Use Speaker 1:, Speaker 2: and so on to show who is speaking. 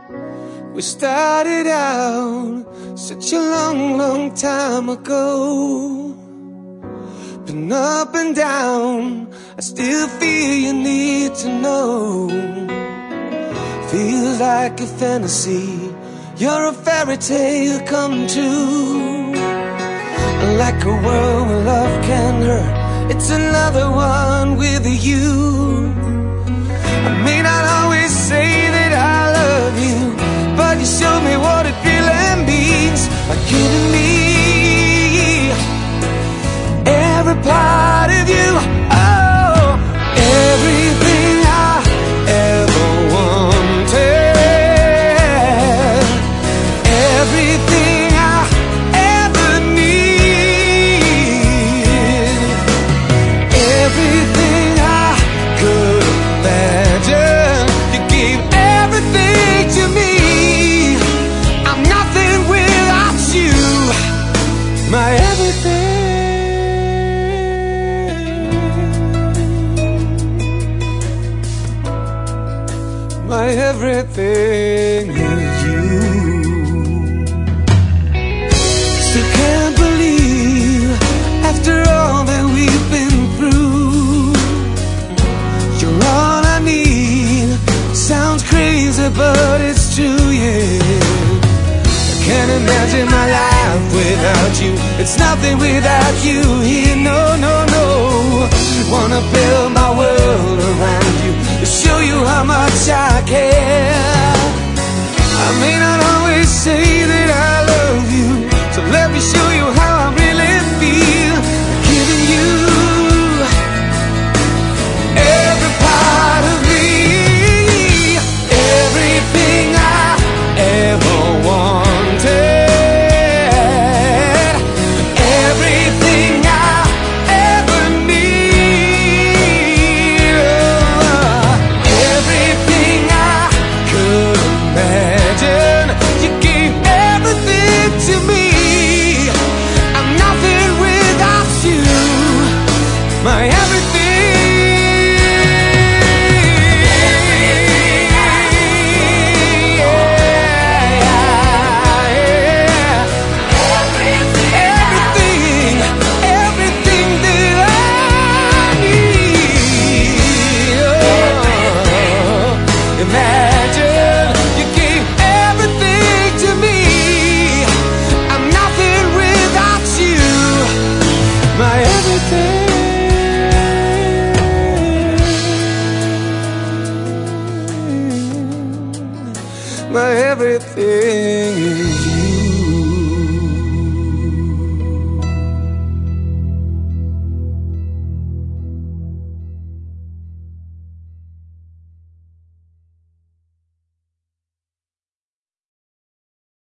Speaker 1: We started out such a long, long time ago. Been up and down, I still feel you need to know. Feels like a fantasy, you're a fairy tale come true. Like a world where love can hurt, it's another one with you. I may not always say that I love you, but you showed me what it really means by giving me every part of you. Oh, everything I ever wanted, everything I ever need, everything I could imagine. You gave everything to me. I'm nothing without you, my everything. My everything is you. Still can't believe, after all that we've been through, you're all I need. Sounds crazy, but it's true, yeah. I can't imagine my life without you. It's nothing without you here, no, no, no. Wanna build my world around you, to show you how much I care. I may not always say that I love you, so let me show you how I really feel. Giving you every part of me, everything I ever wanted, everything I ever need, everything I could imagine. You gave everything to me. I'm nothing without you, my everything. Everything that I need. Oh, imagine you gave everything to me. I'm nothing without you, my everything. My everything is you.